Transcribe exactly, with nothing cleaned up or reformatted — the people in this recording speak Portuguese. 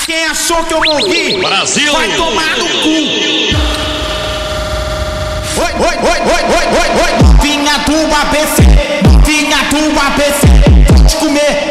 Quem achou que eu morri, Brasil, vai tomar no cu. Oi, oi, oi, oi, oi, oi, oi. Vinha do A B C, vinha do A B C. Pode comer